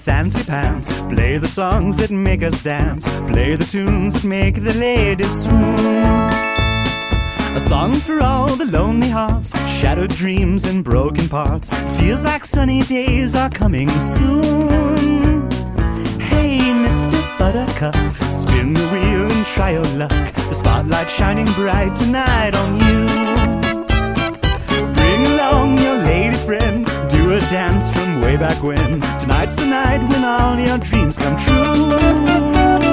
fancy pants. Play the songs that make us dance. Play the tunes that make the ladies swoon. A song for all the lonely hearts, shattered dreams and broken parts. Feels like sunny days are coming soon. Hey, Mr. Buttercup, spin the wheel and try your luck. The spotlight shining bright tonight on you. Bring along your lady friend, do a dance from way back when. Tonight's the night when all your dreams come true.